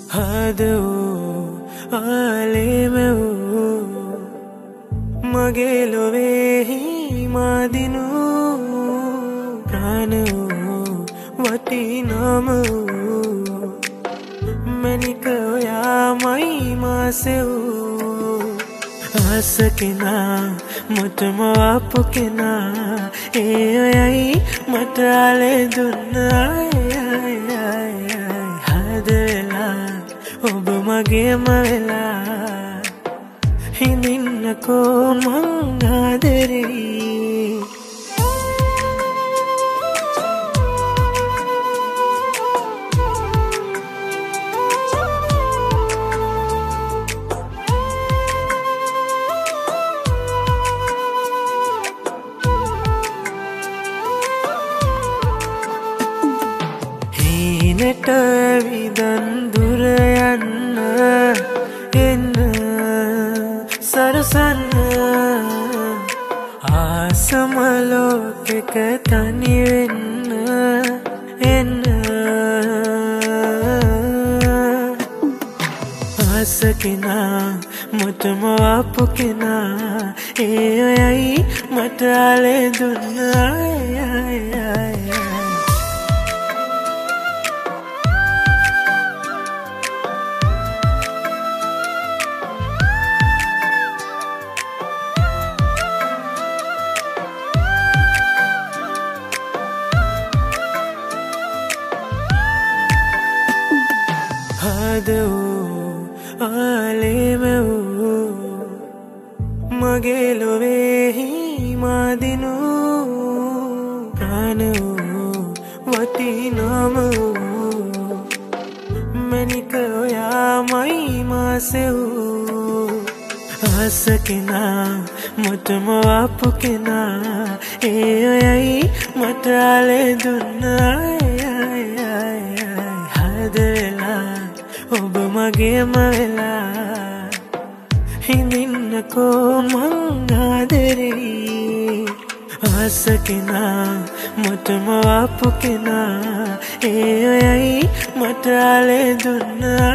හදෝ ආලෙමෝ මගේ ලොවේහි මාදිනු ප්‍රාණෝ වටිනාමෝ මැනික ඔයාමයි මාසෙවෝ ආස කෙනා මුටම ආපු කෙනා ඒ ඔයයි මට ආලේ දුන්නා හදලා ඔබ මගේම වෙලා හිඳින්නකෝ මං ආදරෙයි හිනට විදන් දුර යන්න එන්න සරසන්න ආසම ලෝකෙක තනි වෙන්න එන්න ආස කෙනා මුටම ආපු කෙනා ඒ ඔයයි මට ආලේ දුන්නා හදෝ ආලෙමෝ මගේ ලොවේහි මාදිනු ප්‍රාණෝ වටිනාමෝ මැනික ඔයාමයි මාසෙවෝ ආස කෙනා මුටම ආපු කෙනා ඒ ඔයයි මට ආලේ දුන්නා හදලා ඔබ මගේම වෙලා හිඳින්නකෝ මං ආදරෙයි ආස කෙනා මුටම ආපු කෙනා ඒ ඔයයි මට ආලේ දුන්නා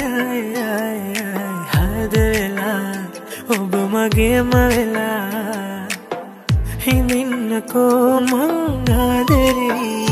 හදලා ඔබ මගේම වෙලා හිඳින්නකෝ මං ආදරෙයි